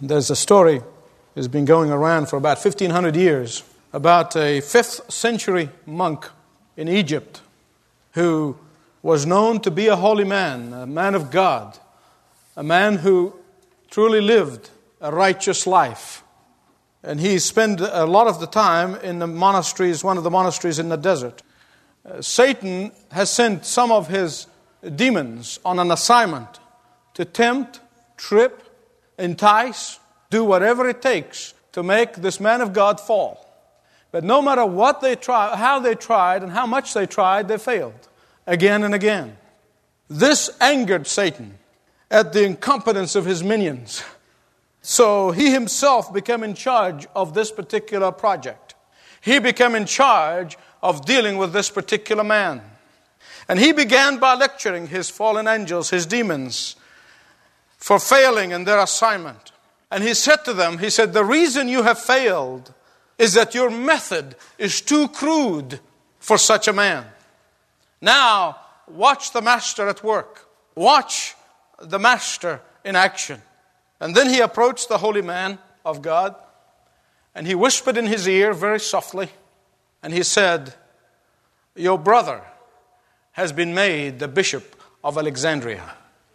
There's a story that's been going around for about 1,500 years about a 5th century monk in Egypt who was known to be a holy man, a man of God, a man who truly lived a righteous life. And he spent a lot of the time in the monasteries, one of the monasteries in the desert. Satan has sent some of his demons on an assignment to tempt, trip, entice, do whatever it takes to make this man of God fall. But no matter what they tried, how they tried, and how much they tried, they failed again and again. This angered Satan at the incompetence of his minions. So he himself became in charge of this particular project. He became in charge of dealing with this particular man. And he began by lecturing his fallen angels, his demons, for failing in their assignment. And he said to them, he said, the reason you have failed is that your method is too crude for such a man. Now, watch the master at work. Watch the master in action. And then he approached the holy man of God, and he whispered in his ear very softly, and he said, your brother has been made the bishop of Alexandria.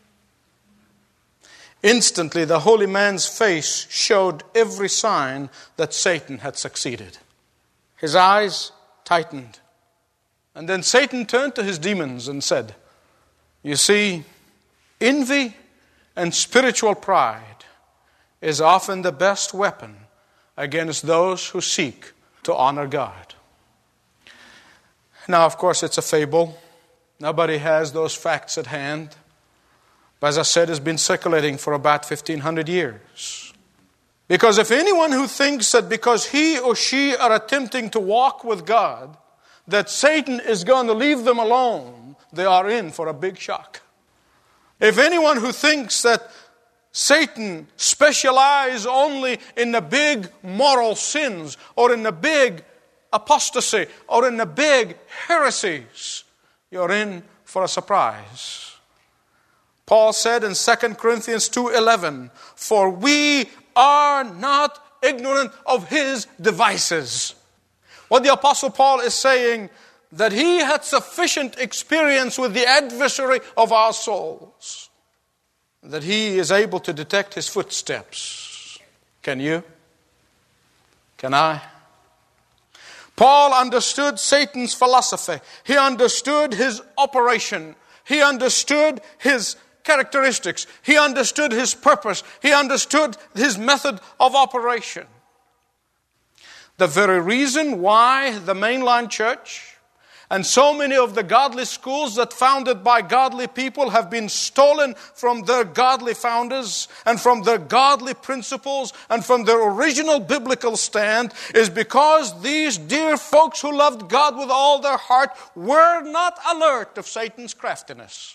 Instantly, the holy man's face showed every sign that Satan had succeeded. His eyes tightened. And then Satan turned to his demons and said, you see, envy and spiritual pride is often the best weapon against those who seek to honor God. Now, of course, it's a fable. Nobody has those facts at hand. But as I said, it's been circulating for about 1,500 years. Because if anyone who thinks that because he or she are attempting to walk with God, that Satan is going to leave them alone, they are in for a big shock. If anyone who thinks that Satan specializes only in the big moral sins or in the big apostasy or in the big heresies, you're in for a surprise. Paul said in 2 Corinthians 2:11, for we are not ignorant of his devices. What the Apostle Paul is saying, that he had sufficient experience with the adversary of our souls, that he is able to detect his footsteps. Can you? Can I? Paul understood Satan's philosophy. He understood his operation. He understood his characteristics. He understood his purpose. He understood his method of operation. The very reason why the mainline church and so many of the godly schools that founded by godly people have been stolen from their godly founders and from their godly principles and from their original biblical stand is because these dear folks who loved God with all their heart were not alert of Satan's craftiness.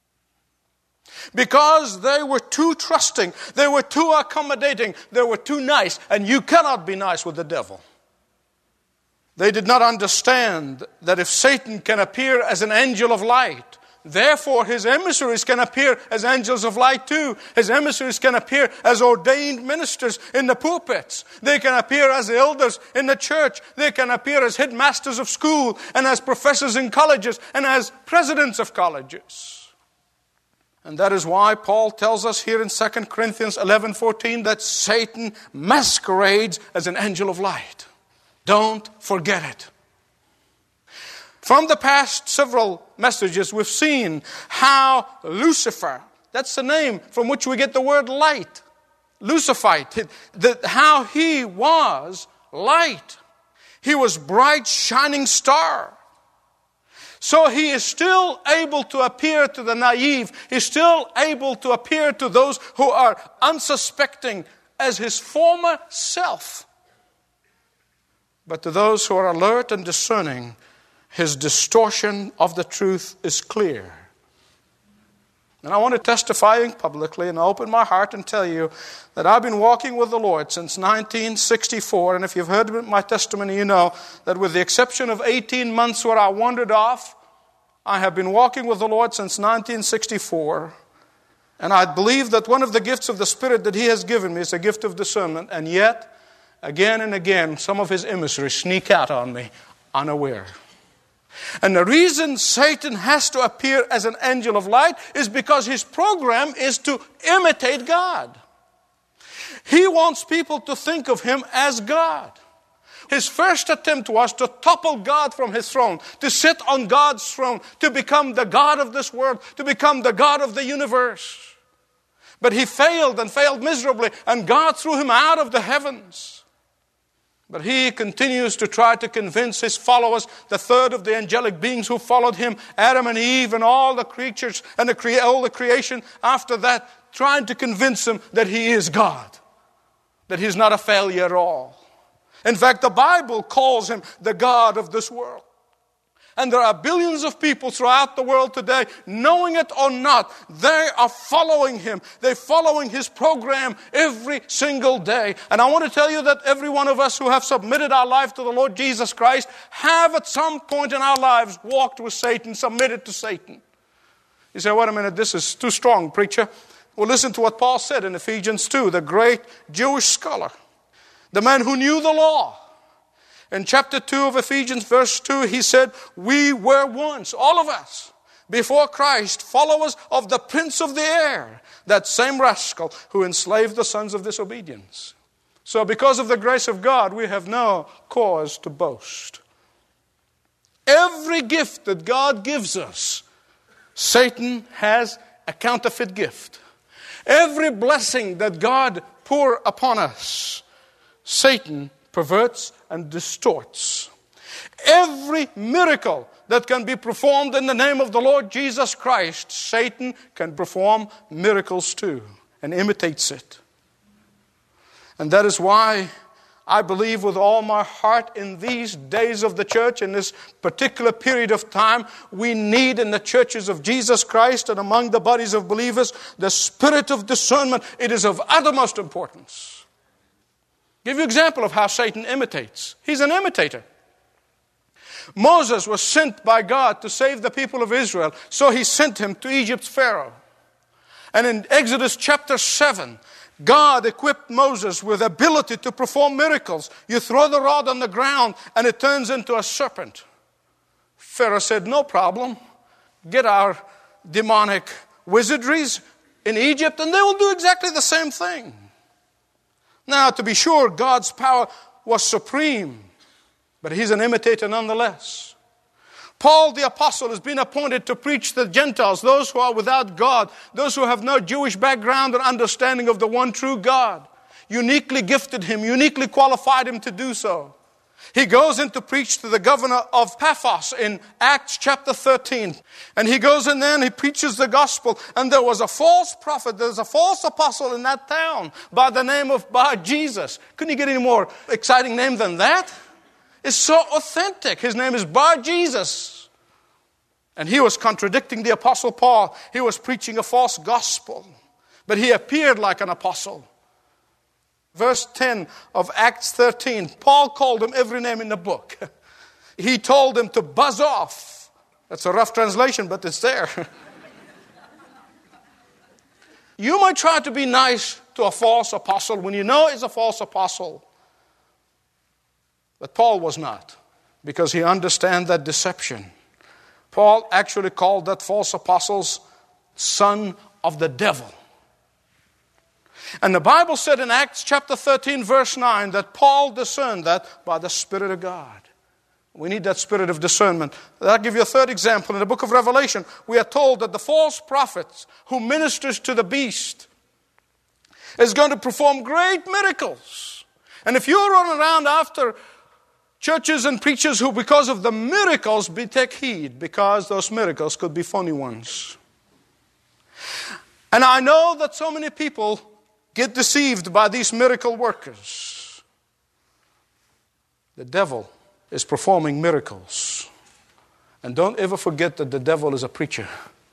Because they were too trusting, they were too accommodating, they were too nice, and you cannot be nice with the devil. They did not understand that if Satan can appear as an angel of light, therefore his emissaries can appear as angels of light too. His emissaries can appear as ordained ministers in the pulpits. They can appear as elders in the church. They can appear as headmasters of school and as professors in colleges and as presidents of colleges. And that is why Paul tells us here in 2 Corinthians 11:14 that Satan masquerades as an angel of light. Don't forget it. From the past several messages, we've seen how Lucifer, that's the name from which we get the word light, Lucifite, how he was light. He was bright, shining star. So he is still able to appear to the naive. He's still able to appear to those who are unsuspecting as his former self. But to those who are alert and discerning, his distortion of the truth is clear. And I want to testify publicly and open my heart and tell you that I've been walking with the Lord since 1964. And if you've heard my testimony, you know that with the exception of 18 months where I wandered off, I have been walking with the Lord since 1964. And I believe that one of the gifts of the Spirit that He has given me is a gift of discernment. And yet, again and again, some of His emissaries sneak out on me unaware. And the reason Satan has to appear as an angel of light is because his program is to imitate God. He wants people to think of Him as God. His first attempt was to topple God from His throne, to sit on God's throne, to become the God of this world, to become the God of the universe. But he failed and failed miserably, and God threw him out of the heavens. But he continues to try to convince his followers, the third of the angelic beings who followed him, Adam and Eve and all the creatures and all the creation after that, trying to convince them that he is God, that he's not a failure at all. In fact, the Bible calls him the God of this world. And there are billions of people throughout the world today, knowing it or not, they are following him. They're following his program every single day. And I want to tell you that every one of us who have submitted our life to the Lord Jesus Christ have at some point in our lives walked with Satan, submitted to Satan. You say, wait a minute, this is too strong, preacher. Well, listen to what Paul said in Ephesians 2, the great Jewish scholar, the man who knew the law. In chapter 2 of Ephesians, verse 2, he said, we were once, all of us, before Christ, followers of the prince of the air, that same rascal who enslaved the sons of disobedience. So because of the grace of God, we have no cause to boast. Every gift that God gives us, Satan has a counterfeit gift. Every blessing that God pours upon us, Satan perverts and distorts. Every miracle that can be performed in the name of the Lord Jesus Christ, Satan can perform miracles too and imitates it. And that is why I believe with all my heart in these days of the church, in this particular period of time, we need in the churches of Jesus Christ and among the bodies of believers the spirit of discernment. It is of uttermost importance. Give you an example of how Satan imitates. He's an imitator. Moses was sent by God to save the people of Israel, so he sent him to Egypt's Pharaoh. And in Exodus chapter 7, God equipped Moses with ability to perform miracles. You throw the rod on the ground and it turns into a serpent. Pharaoh said, no problem. Get our demonic wizardries in Egypt and they will do exactly the same thing. Now, to be sure, God's power was supreme, but he's an imitator nonetheless. Paul the apostle has been appointed to preach to the Gentiles, those who are without God, those who have no Jewish background or understanding of the one true God. Uniquely gifted him, uniquely qualified him to do so. He goes in to preach to the governor of Paphos in Acts chapter 13. And he goes in there and he preaches the gospel. And there was a false prophet, there's a false apostle in that town by the name of Bar-Jesus. Couldn't you get any more exciting name than that? It's so authentic. His name is Bar-Jesus. And he was contradicting the apostle Paul. He was preaching a false gospel. But he appeared like an apostle. Verse 10 of Acts 13, Paul called him every name in the book. He told him to buzz off. That's a rough translation, but it's there. You might try to be nice to a false apostle when you know it's a false apostle. But Paul was not, because he understands that deception. Paul actually called that false apostle's son of the devil. And the Bible said in Acts chapter 13, verse 9, that Paul discerned that by the Spirit of God. We need that spirit of discernment. I'll give you a third example. In the book of Revelation, we are told that the false prophet who ministers to the beast is going to perform great miracles. And if you run around after churches and preachers who, because of the miracles, take heed, because those miracles could be phony ones. And I know that so many people get deceived by these miracle workers. The devil is performing miracles. And don't ever forget that the devil is a preacher.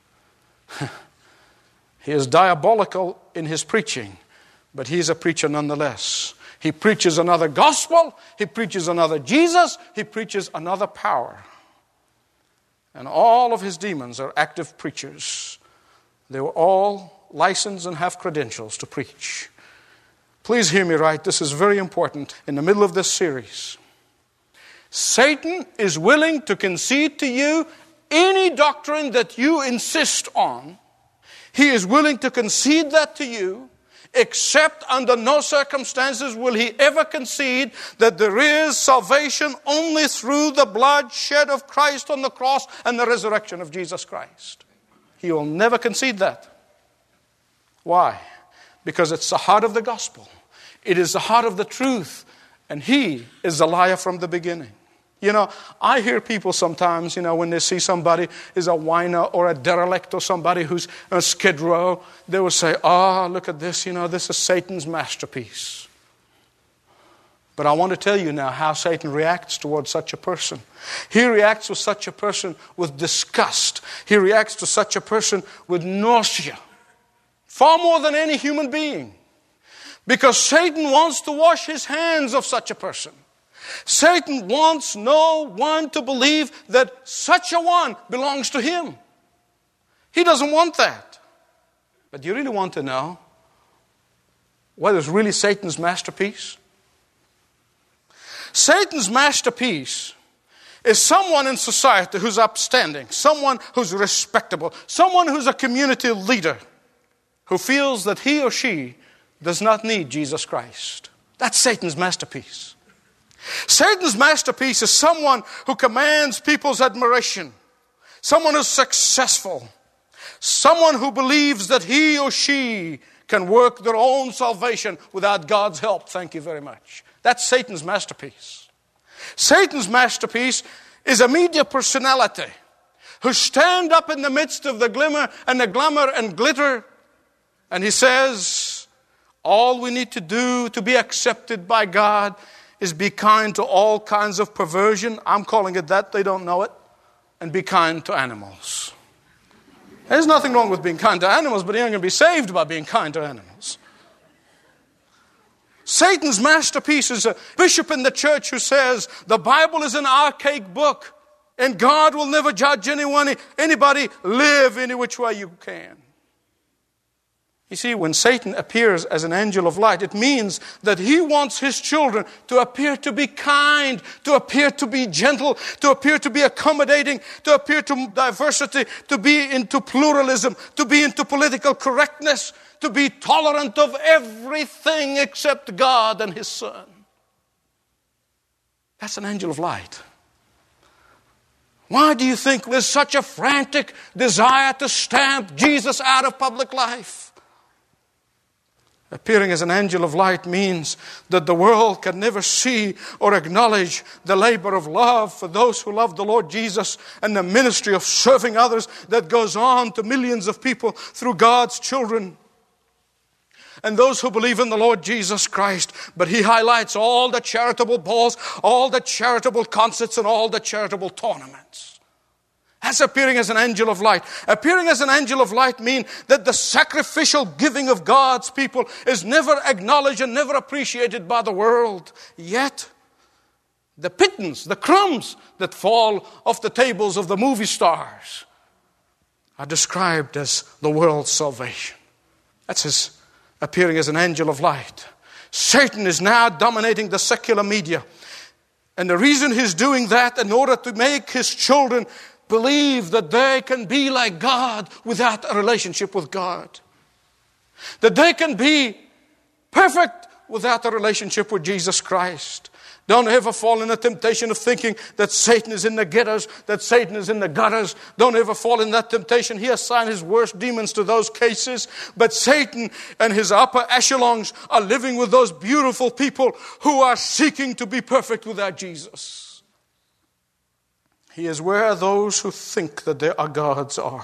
He is diabolical in his preaching, but he is a preacher nonetheless. He preaches another gospel, he preaches another Jesus, he preaches another power. And all of his demons are active preachers. They were all license and have credentials to preach. Please hear me right. This is very important in the middle of this series. Satan is willing to concede to you any doctrine that you insist on. He is willing to concede that to you, except under no circumstances will he ever concede that there is salvation only through the blood shed of Christ on the cross and the resurrection of Jesus Christ. He will never concede that. Why? Because it's the heart of the gospel. It is the heart of the truth. And he is the liar from the beginning. You know, I hear people sometimes, when they see somebody is a whiner or a derelict or somebody who's a skid row, they will say, look at this, this is Satan's masterpiece. But I want to tell you now how Satan reacts towards such a person. He reacts to such a person with disgust. He reacts to such a person with nausea. Far more than any human being. Because Satan wants to wash his hands of such a person. Satan wants no one to believe that such a one belongs to him. He doesn't want that. But do you really want to know what is really Satan's masterpiece? Satan's masterpiece is someone in society who's upstanding, someone who's respectable, someone who's a community leader, who feels that he or she does not need Jesus Christ. That's Satan's masterpiece. Satan's masterpiece is someone who commands people's admiration, someone who's successful, someone who believes that he or she can work their own salvation without God's help. Thank you very much. That's Satan's masterpiece. Satan's masterpiece is a media personality who stand up in the midst of the glimmer and the glamour and glitter, and he says, all we need to do to be accepted by God is be kind to all kinds of perversion. I'm calling it that. They don't know it. And be kind to animals. There's nothing wrong with being kind to animals, but you're not going to be saved by being kind to animals. Satan's masterpiece is a bishop in the church who says the Bible is an archaic book and God will never judge anybody. Live any which way you can. You see, when Satan appears as an angel of light, it means that he wants his children to appear to be kind, to appear to be gentle, to appear to be accommodating, to appear to diversity, to be into pluralism, to be into political correctness, to be tolerant of everything except God and his Son. That's an angel of light. Why do you think there's such a frantic desire to stamp Jesus out of public life? Appearing as an angel of light means that the world can never see or acknowledge the labor of love for those who love the Lord Jesus and the ministry of serving others that goes on to millions of people through God's children and those who believe in the Lord Jesus Christ. But he highlights all the charitable balls, all the charitable concerts, and all the charitable tournaments. That's appearing as an angel of light. Appearing as an angel of light means that the sacrificial giving of God's people is never acknowledged and never appreciated by the world. Yet, the pittance, the crumbs that fall off the tables of the movie stars are described as the world's salvation. That's his appearing as an angel of light. Satan is now dominating the secular media. And the reason he's doing that, in order to make his children believe that they can be like God without a relationship with God. That they can be perfect without a relationship with Jesus Christ. Don't ever fall in the temptation of thinking that Satan is in the ghettos, that Satan is in the gutters. Don't ever fall in that temptation. He assigned his worst demons to those cases. But Satan and his upper echelons are living with those beautiful people who are seeking to be perfect without Jesus. He is where those who think that they are gods are.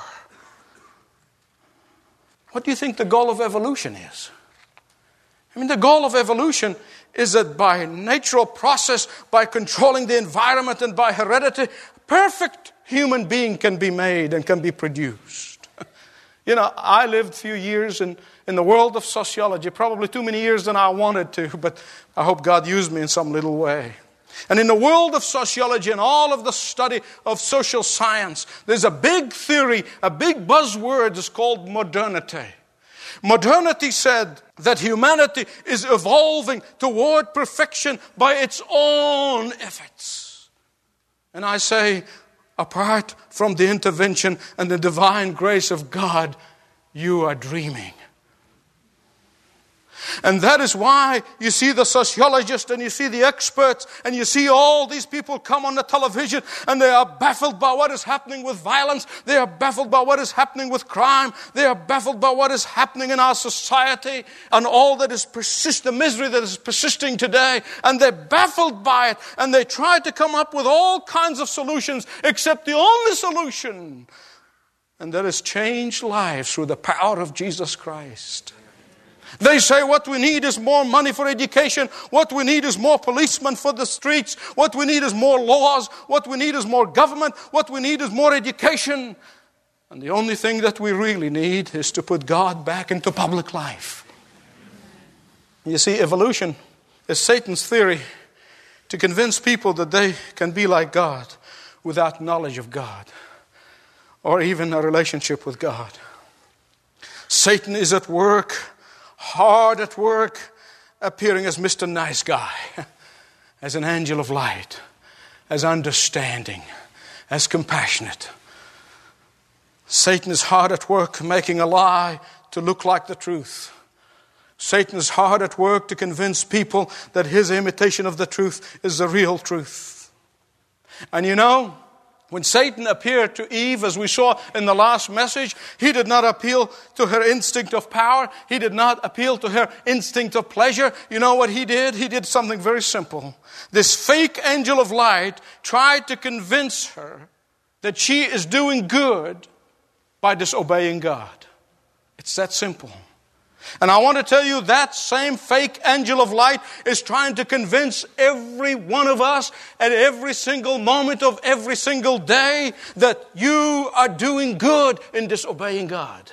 What do you think the goal of evolution is? The goal of evolution is that by natural process, by controlling the environment and by heredity, perfect human being can be made and can be produced. I lived a few years in the world of sociology, probably too many years than I wanted to, but I hope God used me in some little way. And in the world of sociology and all of the study of social science, there's a big theory, a big buzzword is called modernity. Modernity said that humanity is evolving toward perfection by its own efforts. And I say, apart from the intervention and the divine grace of God, you are dreaming. And that is why you see the sociologists and you see the experts and you see all these people come on the television and they are baffled by what is happening with violence. They are baffled by what is happening with crime. They are baffled by what is happening in our society and all that is the misery that is persisting today. And they're baffled by it and they try to come up with all kinds of solutions except the only solution. And that is change lives through the power of Jesus Christ. They say what we need is more money for education. What we need is more policemen for the streets. What we need is more laws. What we need is more government. What we need is more education. And the only thing that we really need is to put God back into public life. You see, evolution is Satan's theory to convince people that they can be like God without knowledge of God or even a relationship with God. Satan is at work, hard at work, appearing as Mr. Nice Guy, as an angel of light, as understanding, as compassionate. Satan is hard at work making a lie to look like the truth. Satan is hard at work to convince people that his imitation of the truth is the real truth. And you know, when Satan appeared to Eve, as we saw in the last message, he did not appeal to her instinct of power. He did not appeal to her instinct of pleasure. You know what he did? He did something very simple. This fake angel of light tried to convince her that she is doing good by disobeying God. It's that simple. And I want to tell you that same fake angel of light is trying to convince every one of us at every single moment of every single day that you are doing good in disobeying God.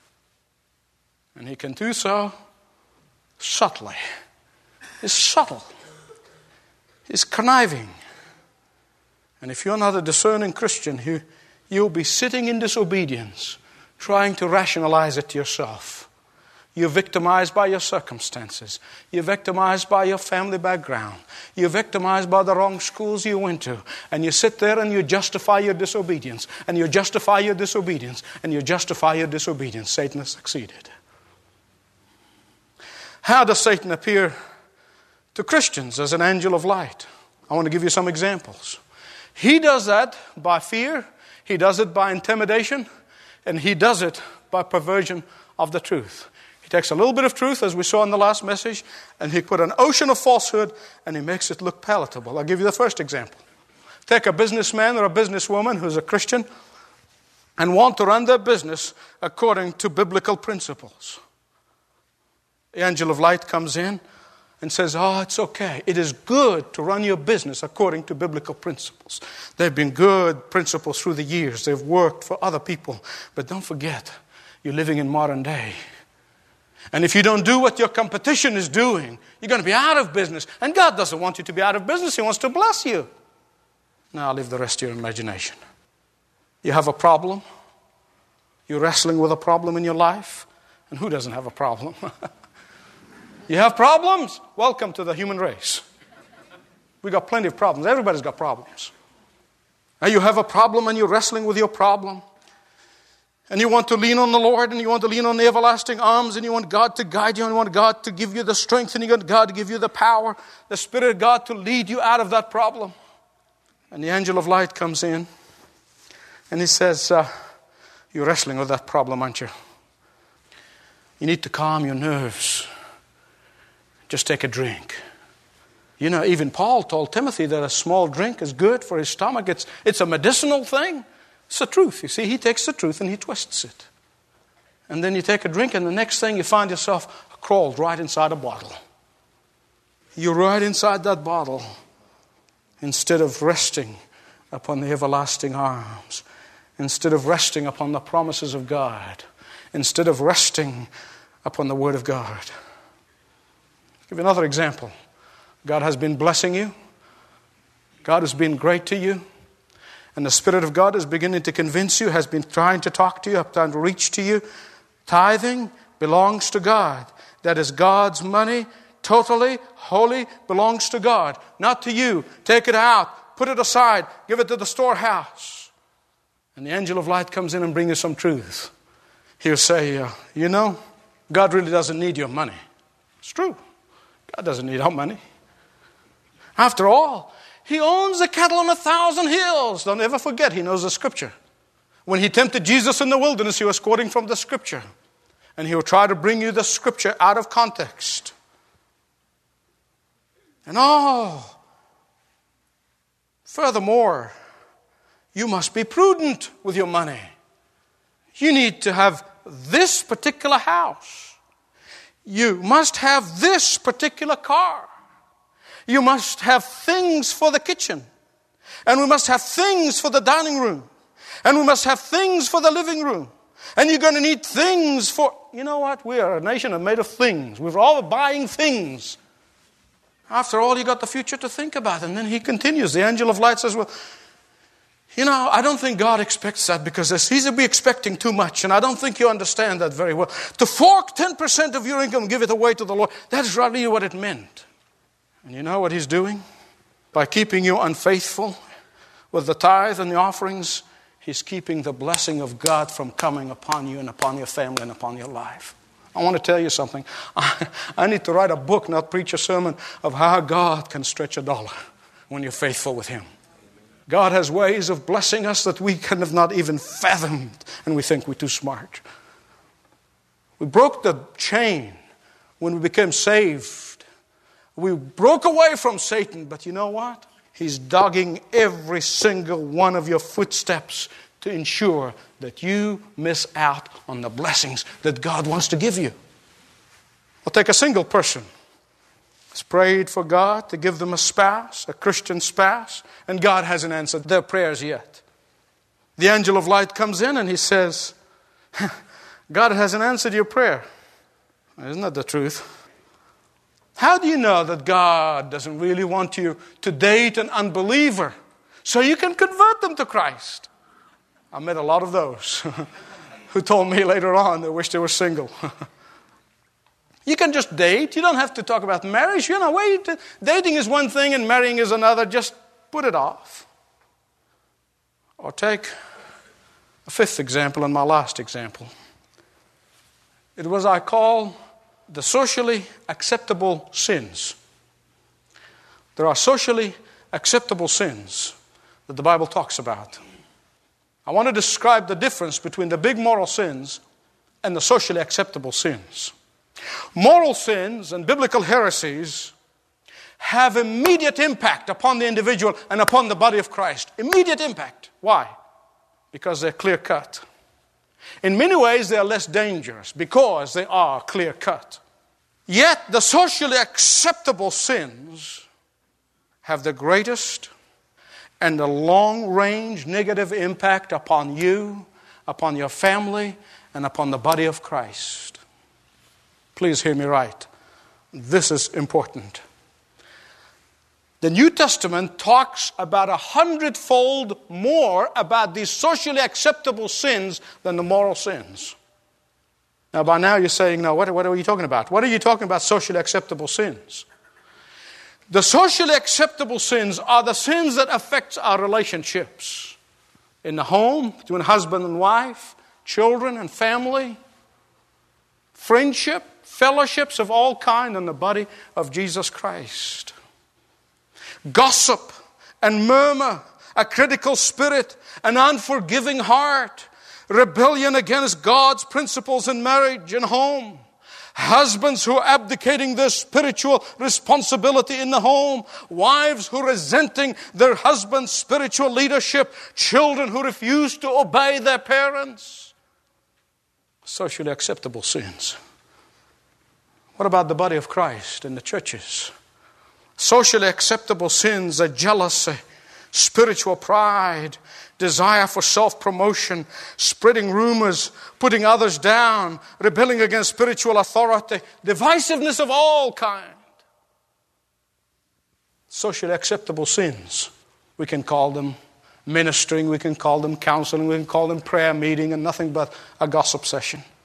And he can do so subtly. He's subtle. He's conniving. And if you're not a discerning Christian, you'll be sitting in disobedience, trying to rationalize it to yourself. You're victimized by your circumstances. You're victimized by your family background. You're victimized by the wrong schools you went to. And you sit there and you justify your disobedience. And you justify your disobedience. And you justify your disobedience. Satan has succeeded. How does Satan appear to Christians as an angel of light? I want to give you some examples. He does that by fear. He does it by intimidation. And he does it by perversion of the truth. He takes a little bit of truth, as we saw in the last message, and he put an ocean of falsehood, and he makes it look palatable. I'll give you the first example. Take a businessman or a businesswoman who's a Christian and want to run their business according to biblical principles. The angel of light comes in and says, it's okay. It is good to run your business according to biblical principles. They've been good principles through the years. They've worked for other people. But don't forget, you're living in modern day. And if you don't do what your competition is doing, you're going to be out of business. And God doesn't want you to be out of business. He wants to bless you. Now I'll leave the rest to your imagination. You have a problem. You're wrestling with a problem in your life. And who doesn't have a problem? You have problems? Welcome to the human race. We got plenty of problems. Everybody's got problems. Now you have a problem and you're wrestling with your problem. And you want to lean on the Lord, and you want to lean on the everlasting arms, and you want God to guide you, and you want God to give you the strength, and you want God to give you the power, the Spirit of God to lead you out of that problem. And the angel of light comes in, and he says, you're wrestling with that problem, aren't you? You need to calm your nerves. Just take a drink. You know, even Paul told Timothy that a small drink is good for his stomach. It's a medicinal thing. It's the truth. You see, he takes the truth and he twists it. And then you take a drink, and the next thing you find yourself crawled right inside a bottle. You're right inside that bottle instead of resting upon the everlasting arms, instead of resting upon the promises of God, instead of resting upon the Word of God. I'll give you another example. God has been blessing you. God has been great to you. And the Spirit of God is beginning to convince you, has been trying to talk to you, trying to reach to you. Tithing, belongs to God. That is God's money, totally, wholly belongs to God, not to you. Take it out, put it aside, give it to the storehouse. And the angel of light comes in and brings you some truth. He'll say, God really doesn't need your money. It's true. God doesn't need our money. After all, He owns the cattle on 1,000 hills. Don't ever forget, He knows the Scripture. When He tempted Jesus in the wilderness, He was quoting from the Scripture. And He will try to bring you the Scripture out of context. And furthermore, you must be prudent with your money. You need to have this particular house. You must have this particular car. You must have things for the kitchen. And we must have things for the dining room. And we must have things for the living room. And you're going to need things for... You know what? We are a nation made of things. We're all buying things. After all, you got the future to think about. And then he continues. The angel of light says, well, I don't think God expects that, because He's be expecting too much. And I don't think you understand that very well. To fork 10% of your income and give it away to the Lord, that's really what it meant. And you know what He's doing? By keeping you unfaithful with the tithe and the offerings, He's keeping the blessing of God from coming upon you and upon your family and upon your life. I want to tell you something. I need to write a book, not preach a sermon, of how God can stretch $1 when you're faithful with Him. God has ways of blessing us that we can have not even fathomed, and we think we're too smart. We broke the chain when we became saved. We broke away from Satan, but you know what? He's dogging every single one of your footsteps to ensure that you miss out on the blessings that God wants to give you. I'll take a single person who's prayed for God to give them a spouse, a Christian spouse, and God hasn't answered their prayers yet. The angel of light comes in and he says, God hasn't answered your prayer. Isn't that the truth? How do you know that God doesn't really want you to date an unbeliever so you can convert them to Christ? I met a lot of those who told me later on they wish they were single. You can just date. You don't have to talk about marriage. Dating is one thing and marrying is another. Just put it off. Or take a fifth example and my last example. It was I call the socially acceptable sins. There are socially acceptable sins that the Bible talks about. I want to describe the difference between the big moral sins and the socially acceptable sins. Moral sins and biblical heresies have immediate impact upon the individual and upon the body of Christ. Immediate impact. Why? Because they're clear-cut. In many ways, they are less dangerous because they are clear-cut. Yet, the socially acceptable sins have the greatest and the long-range negative impact upon you, upon your family, and upon the body of Christ. Please hear me right. This is important. The New Testament talks about 100-fold more about these socially acceptable sins than the moral sins. Now, by now you're saying, no, what are you talking about? What are you talking about socially acceptable sins? The socially acceptable sins are the sins that affect our relationships. In the home, between husband and wife, children and family, friendship, fellowships of all kinds in the body of Jesus Christ. Gossip and murmur, a critical spirit, an unforgiving heart, rebellion against God's principles in marriage and home. Husbands who are abdicating their spiritual responsibility in the home. Wives who are resenting their husband's spiritual leadership. Children who refuse to obey their parents. Socially acceptable sins. What about the body of Christ and the churches? Socially acceptable sins are jealousy, spiritual pride, desire for self-promotion, spreading rumors, putting others down, rebelling against spiritual authority, divisiveness of all kind. Socially acceptable sins. We can call them ministering, we can call them counseling, we can call them prayer meeting, and nothing but a gossip session.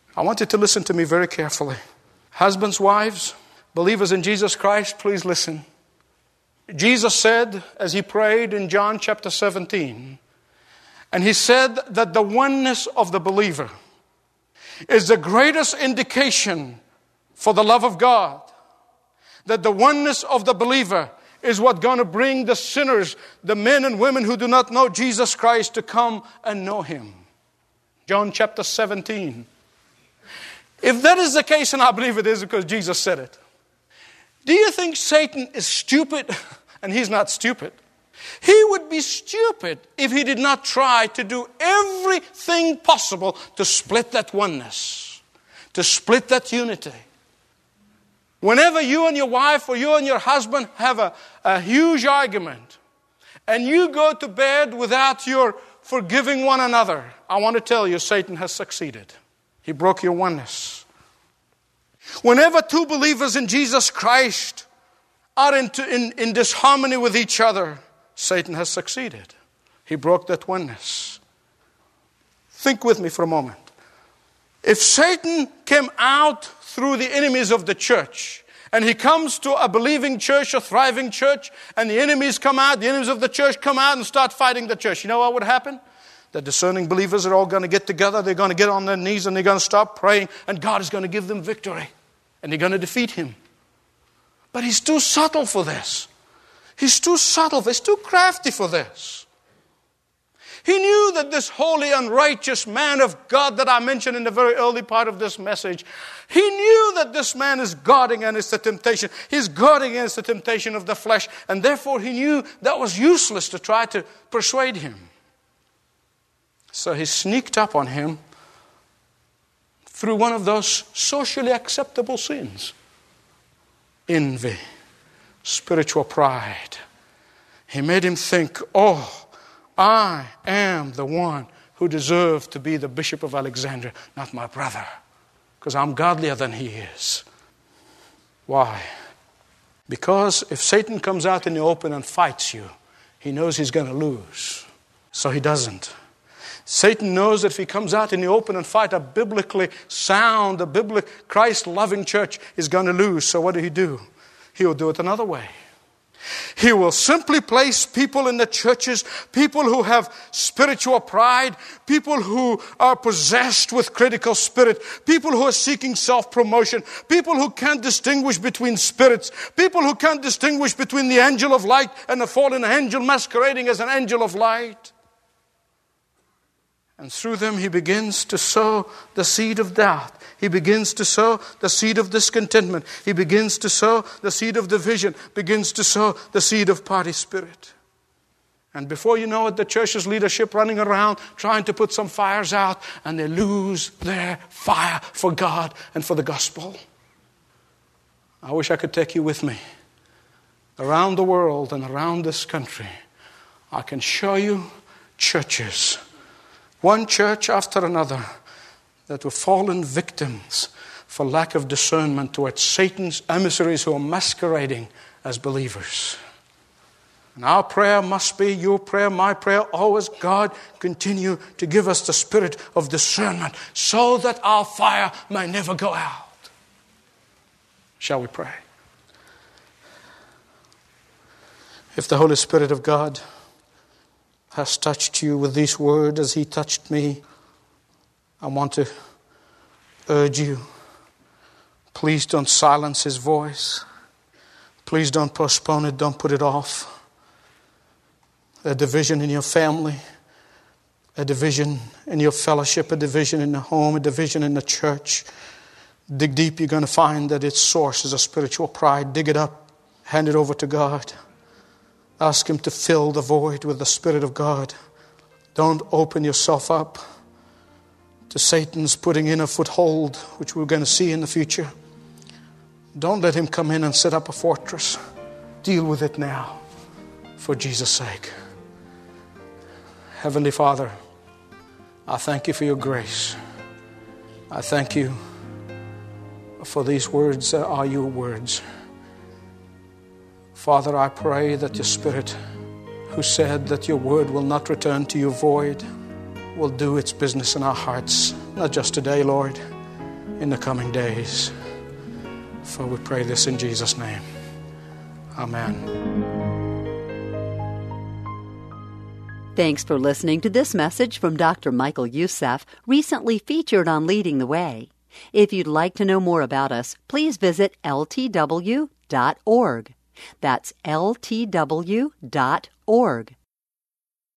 I want you to listen to me very carefully. Husbands, wives, believers in Jesus Christ, please listen. Jesus said, as he prayed in John chapter 17, and he said that the oneness of the believer is the greatest indication for the love of God. That the oneness of the believer is what's going to bring the sinners, the men and women who do not know Jesus Christ, to come and know Him. John chapter 17. If that is the case, and I believe it is because Jesus said it, do you think Satan is stupid? And he's not stupid. He would be stupid if he did not try to do everything possible to split that oneness, to split that unity. Whenever you and your wife or you and your husband have a huge argument and you go to bed without your forgiving one another, I want to tell you, Satan has succeeded. He broke your oneness. Whenever two believers in Jesus Christ are in disharmony with each other, Satan has succeeded. He broke that oneness. Think with me for a moment. If Satan came out through the enemies of the church, and he comes to a believing church, a thriving church, and the enemies come out, the enemies of the church come out and start fighting the church, you know what would happen? The discerning believers are all going to get together, they're going to get on their knees, and they're going to start praying, and God is going to give them victory, and they're going to defeat him. But he's too subtle for this. He's too subtle, he's too crafty for this. He knew that this holy and righteous man of God that I mentioned in the very early part of this message, he knew that this man is guarding against the temptation. He's guarding against the temptation of the flesh, and therefore he knew that was useless to try to persuade him. So he sneaked up on him through one of those socially acceptable sins. Envy, spiritual pride. He made him think, oh, I am the one who deserves to be the Bishop of Alexandria, not my brother, because I'm godlier than he is. Why? Because if Satan comes out in the open and fights you, he knows he's going to lose. So he doesn't. Satan knows that if he comes out in the open and fight a biblically sound, a biblical Christ-loving church, he's going to lose. So what do? He will do it another way. He will simply place people in the churches, people who have spiritual pride, people who are possessed with critical spirit, people who are seeking self-promotion, people who can't distinguish between spirits, people who can't distinguish between the angel of light and the fallen angel masquerading as an angel of light. And through them he begins to sow the seed of doubt. He begins to sow the seed of discontentment. He begins to sow the seed of division. Begins to sow the seed of party spirit. And before you know it, the church's leadership running around trying to put some fires out, and they lose their fire for God and for the gospel. I wish I could take you with me around the world and around this country. I can show you churches, one church after another, that were fallen victims for lack of discernment towards Satan's emissaries who are masquerading as believers. And our prayer must be, your prayer, my prayer, always, God, continue to give us the spirit of discernment so that our fire may never go out. Shall we pray? If the Holy Spirit of God has touched you with these words as He touched me, I want to urge you, please don't silence His voice. Please don't postpone it. Don't put it off. A division in your family, a division in your fellowship, a division in the home, a division in the church. Dig deep, you're going to find that its source is a spiritual pride. Dig it up. Hand it over to God. Ask Him to fill the void with the Spirit of God. Don't open yourself up to Satan's putting in a foothold, which we're going to see in the future. Don't let him come in and set up a fortress. Deal with it now, for Jesus' sake. Heavenly Father, I thank You for Your grace. I thank You for these words that are Your words. Father, I pray that Your Spirit, who said that Your word will not return to You void, will do its business in our hearts, not just today, Lord, in the coming days. For we pray this in Jesus' name. Amen. Thanks for listening to this message from Dr. Michael Youssef, recently featured on Leading the Way. If you'd like to know more about us, please visit ltw.org. That's ltw.org.